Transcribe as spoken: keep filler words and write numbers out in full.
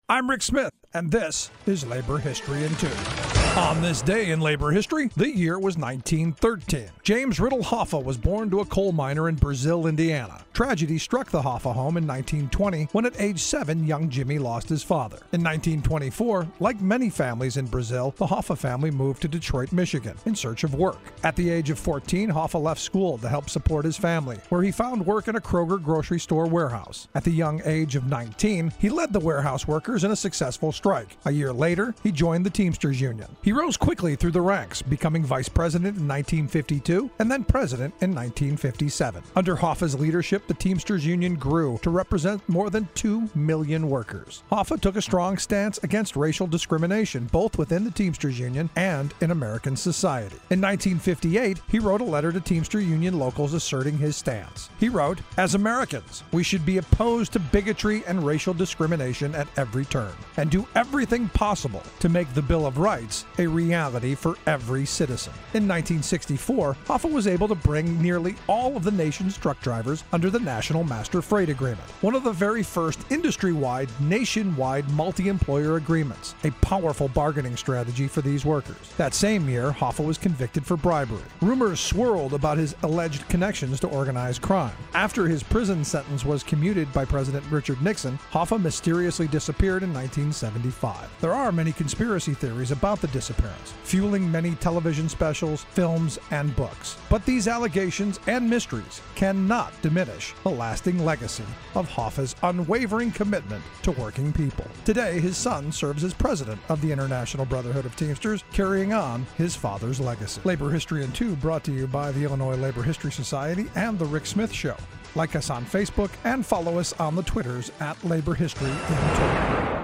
I'm Rick Smith, and this is Labor History in Two. On this day in labor history, the year was nineteen thirteen. James Riddle Hoffa was born to a coal miner in Brazil, Indiana. Tragedy struck the Hoffa home in nineteen twenty when at age seven, young Jimmy lost his father. In nineteen twenty-four, like many families in Brazil, the Hoffa family moved to Detroit, Michigan in search of work. At the age of fourteen, Hoffa left school to help support his family, where he found work in a Kroger grocery store warehouse. At the young age of nineteen, he led the warehouse workers in a successful strike. A year later, he joined the Teamsters Union. He rose quickly through the ranks, becoming vice president in nineteen fifty-two and then president in nineteen fifty-seven. Under Hoffa's leadership, the Teamsters Union grew to represent more than two million workers. Hoffa took a strong stance against racial discrimination, both within the Teamsters Union and in American society. In nineteen fifty-eight, he wrote a letter to Teamster Union locals asserting his stance. He wrote, "As Americans, we should be opposed to bigotry and racial discrimination at every turn, and do everything possible to make the Bill of Rights a reality for every citizen." In nineteen sixty-four, Hoffa was able to bring nearly all of the nation's truck drivers under the National Master Freight Agreement, one of the very first industry-wide, nationwide multi-employer agreements, a powerful bargaining strategy for these workers. That same year, Hoffa was convicted for bribery. Rumors swirled about his alleged connections to organized crime. After his prison sentence was commuted by President Richard Nixon, Hoffa mysteriously disappeared in nineteen seventy-five. There are many conspiracy theories about the disappearance, fueling many television specials, films, and books. But these allegations and mysteries cannot diminish the lasting legacy of Hoffa's unwavering commitment to working people. Today, his son serves as president of the International Brotherhood of Teamsters, carrying on his father's legacy. Labor History in Two brought to you by the Illinois Labor History Society and The Rick Smith Show. Like us on Facebook and follow us on the Twitters at Labor History in Two.